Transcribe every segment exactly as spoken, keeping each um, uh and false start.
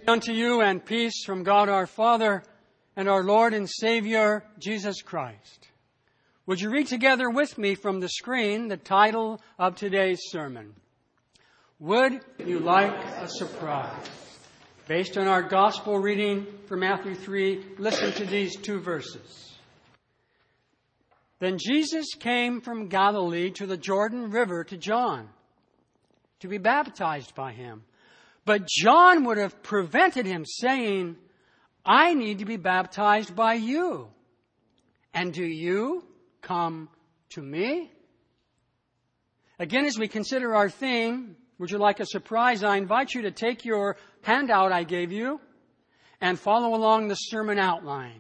Unto you and peace from God our Father and our Lord and Savior, Jesus Christ. Would you read together with me from the screen the title of today's sermon? Would you like a surprise? Based on our gospel reading from Matthew three, listen to these two verses. Then Jesus came from Galilee to the Jordan River to John to be baptized by him. But John would have prevented him, saying, I need to be baptized by you. And do you come to me? Again, as we consider our theme, would you like a surprise? I invite you to take your handout I gave you and follow along the sermon outline.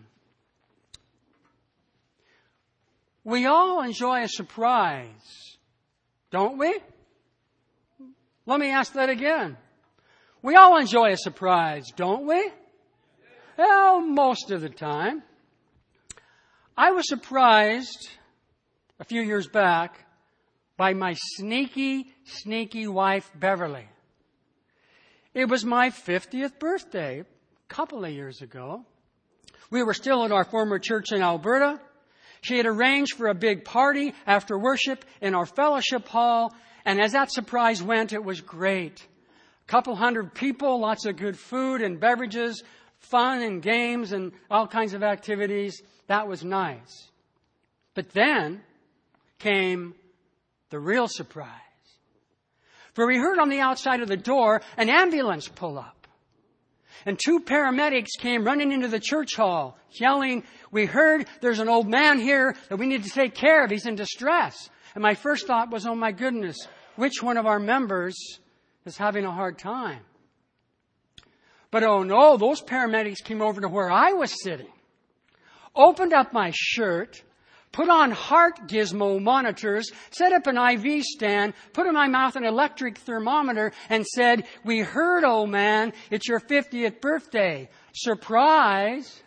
We all enjoy a surprise, don't we? Let me ask that again. We all enjoy a surprise, don't we? Well, most of the time. I was surprised a few years back by my sneaky, sneaky wife, Beverly. It was my fiftieth birthday a couple of years ago. We were still at our former church in Alberta. She had arranged for a big party after worship in our fellowship hall, and as that surprise went, it was great. A couple hundred people, lots of good food and beverages, fun and games and all kinds of activities. That was nice. But then came the real surprise. For we heard on the outside of the door an ambulance pull up. And two paramedics came running into the church hall, yelling, we heard there's an old man here that we need to take care of. He's in distress. And my first thought was, oh my goodness, which one of our members is having a hard time? But oh no, those paramedics came over to where I was sitting, opened up my shirt, put on heart gizmo monitors, set up an I V stand, put in my mouth an electric thermometer, and said, we heard, old man, it's your fiftieth birthday. Surprise!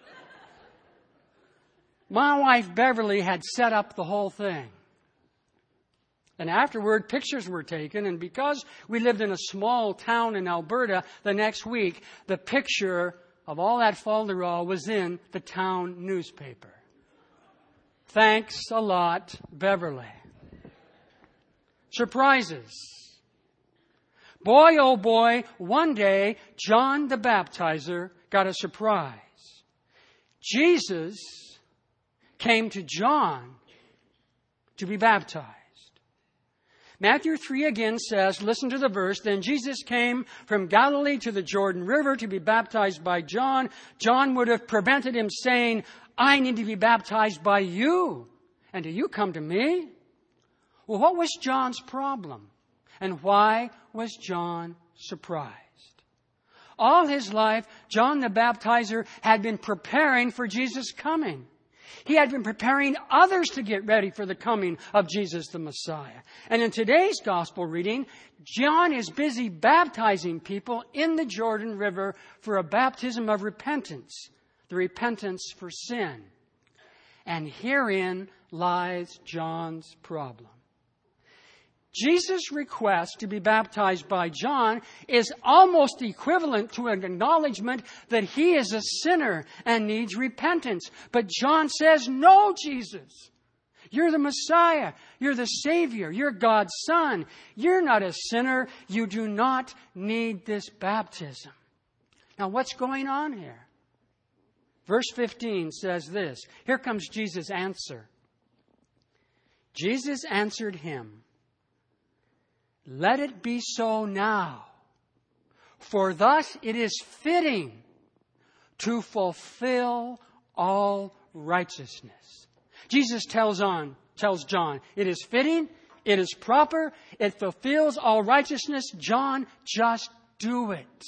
My wife Beverly had set up the whole thing. And afterward, pictures were taken, and because we lived in a small town in Alberta, the next week, the picture of all that falderall was in the town newspaper. Thanks a lot, Beverly. Surprises. Boy, oh boy, one day, John the Baptizer got a surprise. Jesus came to John to be baptized. Matthew three again says, listen to the verse, then Jesus came from Galilee to the Jordan River to be baptized by John. John would have prevented him, saying, I need to be baptized by you. And do you come to me? Well, what was John's problem? And why was John surprised? All his life, John the Baptizer had been preparing for Jesus' coming. He had been preparing others to get ready for the coming of Jesus the Messiah. And in today's gospel reading, John is busy baptizing people in the Jordan River for a baptism of repentance, the repentance for sin. And herein lies John's problem. Jesus' request to be baptized by John is almost equivalent to an acknowledgement that he is a sinner and needs repentance. But John says, no, Jesus. You're the Messiah. You're the Savior. You're God's Son. You're not a sinner. You do not need this baptism. Now, what's going on here? Verse fifteen says this. Here comes Jesus' answer. Jesus answered him, let it be so now, for thus it is fitting to fulfill all righteousness. Jesus tells on, tells John, it is fitting, it is proper, it fulfills all righteousness. John, just do it.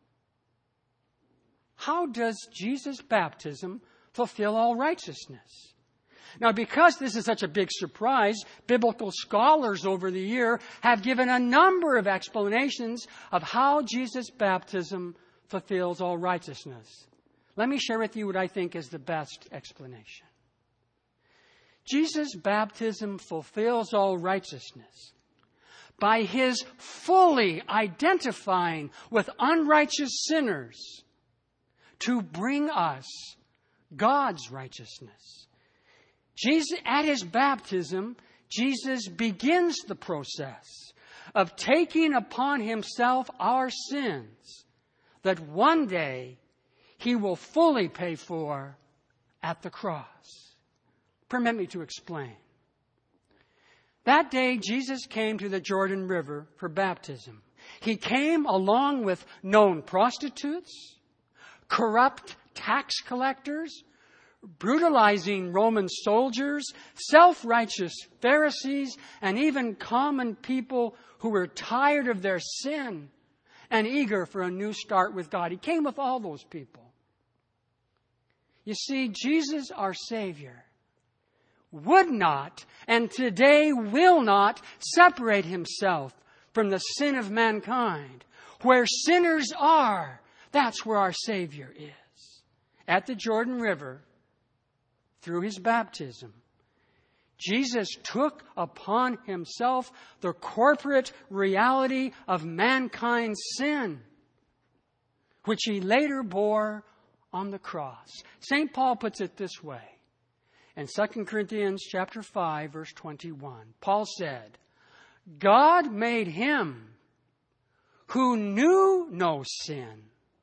How does Jesus' baptism fulfill all righteousness? Now, because this is such a big surprise, biblical scholars over the year have given a number of explanations of how Jesus' baptism fulfills all righteousness. Let me share with you what I think is the best explanation. Jesus' baptism fulfills all righteousness by His fully identifying with unrighteous sinners to bring us God's righteousness. Jesus, at His baptism, Jesus begins the process of taking upon Himself our sins that one day He will fully pay for at the cross. Permit me to explain. That day, Jesus came to the Jordan River for baptism. He came along with known prostitutes, corrupt tax collectors, brutalizing Roman soldiers, self-righteous Pharisees, and even common people who were tired of their sin and eager for a new start with God. He came with all those people. You see, Jesus, our Savior, would not and today will not separate Himself from the sin of mankind. Where sinners are, that's where our Savior is. At the Jordan River, through His baptism, Jesus took upon Himself the corporate reality of mankind's sin, which He later bore on the cross. Saint Paul puts it this way. In Second Corinthians chapter five, verse twenty-one, Paul said, God made Him who knew no sin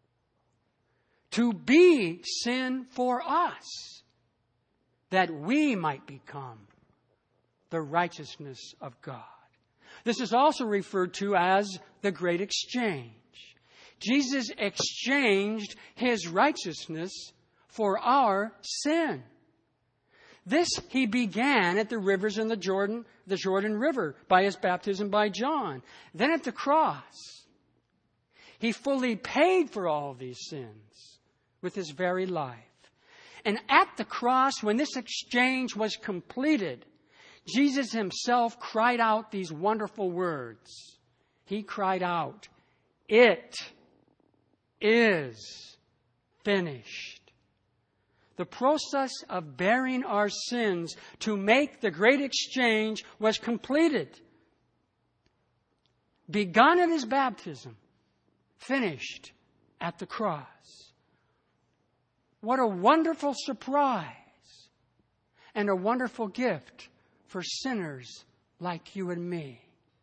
to be sin for us, that we might become the righteousness of God. This is also referred to as the great exchange. Jesus exchanged His righteousness for our sin. This He began at the rivers in the Jordan, the Jordan River, by His baptism by John. Then at the cross, He fully paid for all these sins with His very life. And at the cross, when this exchange was completed, Jesus Himself cried out these wonderful words. He cried out, "It is finished." The process of bearing our sins to make the great exchange was completed. Begun at His baptism, finished at the cross. What a wonderful surprise and a wonderful gift for sinners like you and me.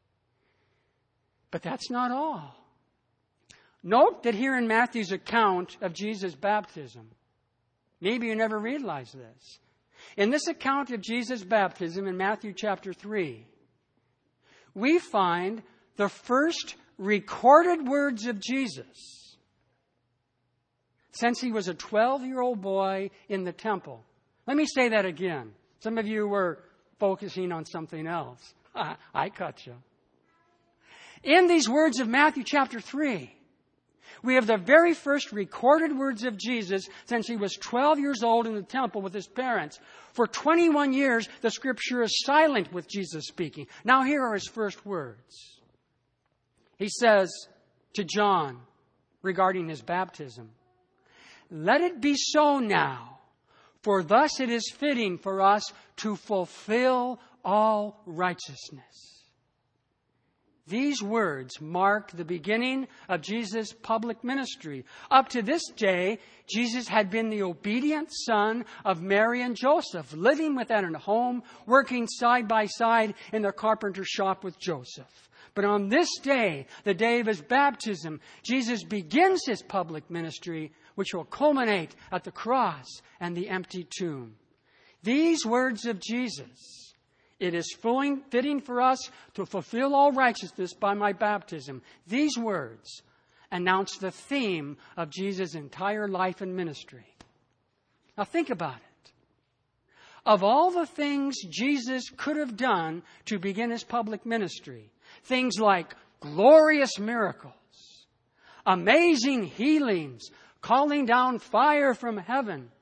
But that's not all. Note that here in Matthew's account of Jesus' baptism, maybe you never realized this. In this account of Jesus' baptism in Matthew chapter three, we find the first recorded words of Jesus since He was a twelve-year-old boy in the temple. Let me say that again. Some of you were focusing on something else. I caught you. In these words of Matthew chapter three, we have the very first recorded words of Jesus since He was twelve years old in the temple with His parents. For twenty-one years, the Scripture is silent with Jesus speaking. Now here are His first words. He says to John regarding His baptism, "Let it be so now, for thus it is fitting for us to fulfill all righteousness." These words mark the beginning of Jesus' public ministry. Up to this day, Jesus had been the obedient son of Mary and Joseph, living within a home, working side by side in the carpenter's shop with Joseph. But on this day, the day of His baptism, Jesus begins His public ministry, which will culminate at the cross and the empty tomb. These words of Jesus, "It is fitting for us to fulfill all righteousness by my baptism." These words announce the theme of Jesus' entire life and ministry. Now think about it. Of all the things Jesus could have done to begin His public ministry, things like glorious miracles, amazing healings, calling down fire from heaven,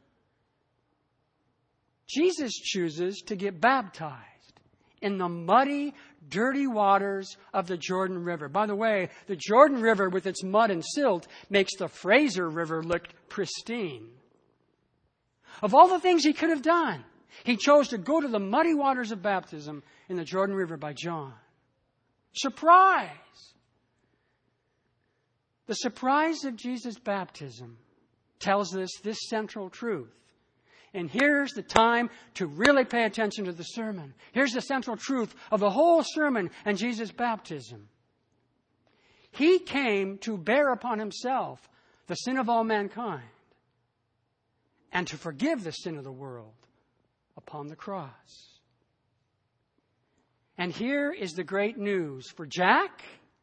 Jesus chooses to get baptized in the muddy, dirty waters of the Jordan River. By the way, the Jordan River with its mud and silt makes the Fraser River look pristine. Of all the things He could have done, He chose to go to the muddy waters of baptism in the Jordan River by John. Surprise! The surprise of Jesus' baptism tells us this central truth. And here's the time to really pay attention to the sermon. Here's the central truth of the whole sermon and Jesus' baptism. He came to bear upon himself the sin of all mankind and to forgive the sin of the world upon the cross. And here is the great news for Jack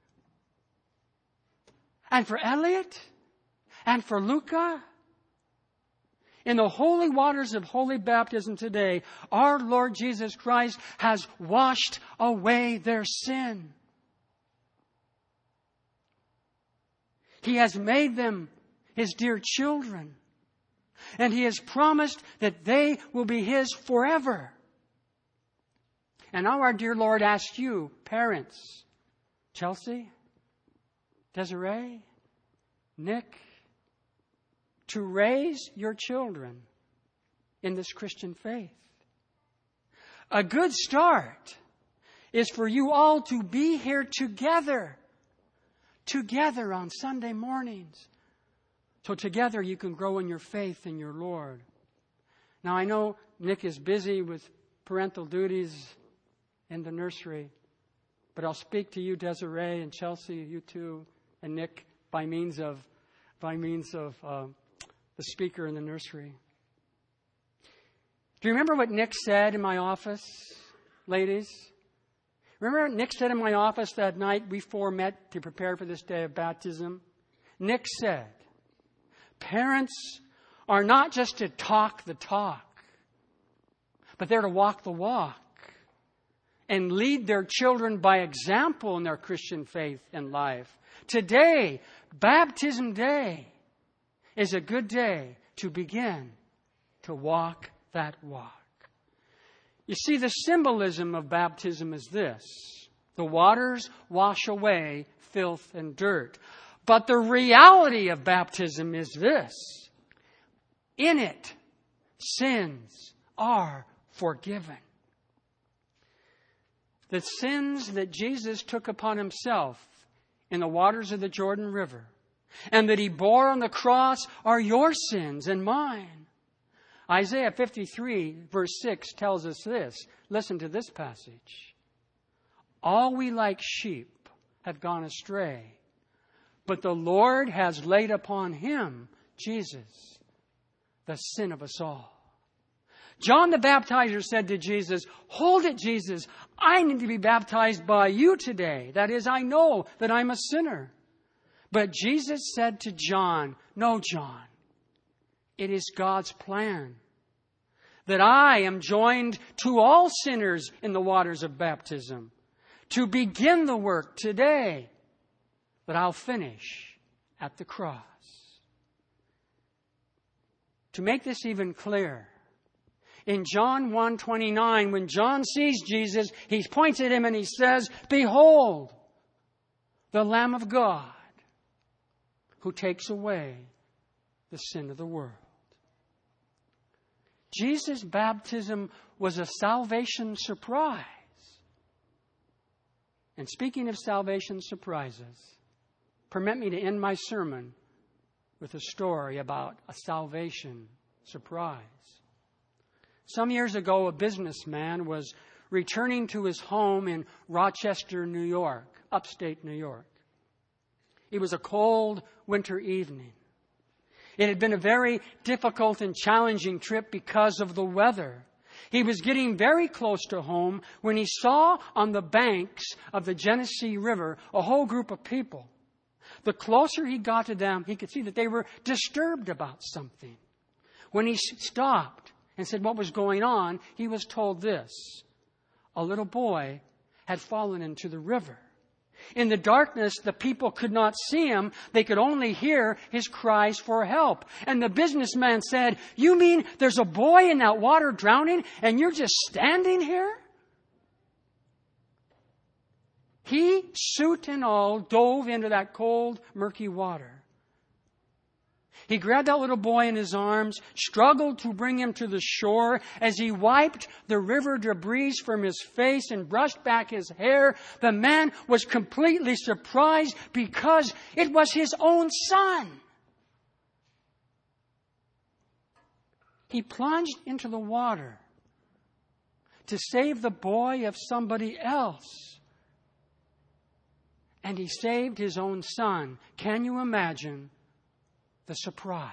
and for Elliot and for Luca. In the holy waters of holy baptism today, our Lord Jesus Christ has washed away their sin. He has made them His dear children. And He has promised that they will be His forever. And now our dear Lord asks you, parents, Chelsea, Desiree, Nick, to raise your children in this Christian faith. A good start is for you all to be here together. Together on Sunday mornings. So together you can grow in your faith in your Lord. Now I know Nick is busy with parental duties in the nursery. But I'll speak to you, Desiree and Chelsea, you two, and Nick, by means of by means of uh, the speaker in the nursery. Do you remember what Nick said in my office, ladies? Remember what Nick said in my office that night we four met to prepare for this day of baptism? Nick said, parents are not just to talk the talk, but they're to walk the walk and lead their children by example in their Christian faith and life. Today, Baptism Day, is a good day to begin to walk that walk. You see, the symbolism of baptism is this. The waters wash away filth and dirt. But the reality of baptism is this. In it, sins are forgiven. The sins that Jesus took upon Himself in the waters of the Jordan River and that He bore on the cross are your sins and mine. Isaiah fifty-three verse six tells us this. Listen to this passage. All we like sheep have gone astray, but the Lord has laid upon Him, Jesus, the sin of us all. John the Baptizer said to Jesus, hold it, Jesus. I need to be baptized by you today. That is, I know that I'm a sinner. But Jesus said to John, no, John, it is God's plan that I am joined to all sinners in the waters of baptism to begin the work today that I'll finish at the cross. To make this even clearer, in John one twenty-nine, when John sees Jesus, he points at Him and he says, behold, the Lamb of God who takes away the sin of the world. Jesus' baptism was a salvation surprise. And speaking of salvation surprises, permit me to end my sermon with a story about a salvation surprise. Some years ago, a businessman was returning to his home in Rochester, New York, upstate New York. It was a cold winter evening. It had been a very difficult and challenging trip because of the weather. He was getting very close to home when he saw on the banks of the Genesee River a whole group of people. The closer he got to them, he could see that they were disturbed about something. When he stopped and said what was going on, he was told this. A little boy had fallen into the river. In the darkness, the people could not see him. They could only hear his cries for help. And the businessman said, you mean there's a boy in that water drowning and you're just standing here? He, suit and all, dove into that cold, murky water. He grabbed that little boy in his arms, struggled to bring him to the shore. As he wiped the river debris from his face and brushed back his hair, the man was completely surprised because it was his own son. He plunged into the water to save the boy of somebody else. And he saved his own son. Can you imagine the surprise?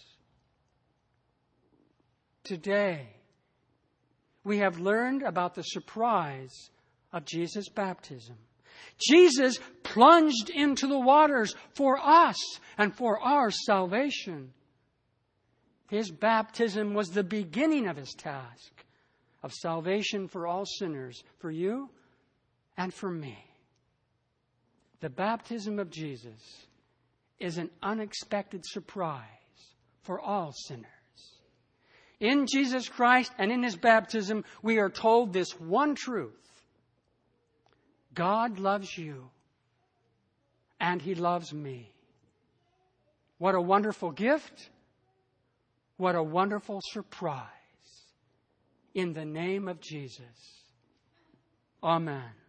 Today, we have learned about the surprise of Jesus' baptism. Jesus plunged into the waters for us and for our salvation. His baptism was the beginning of his task of salvation for all sinners, for you and for me. The baptism of Jesus is an unexpected surprise for all sinners. In Jesus Christ and in his baptism, we are told this one truth. God loves you, and he loves me. What a wonderful gift. What a wonderful surprise. In the name of Jesus. Amen.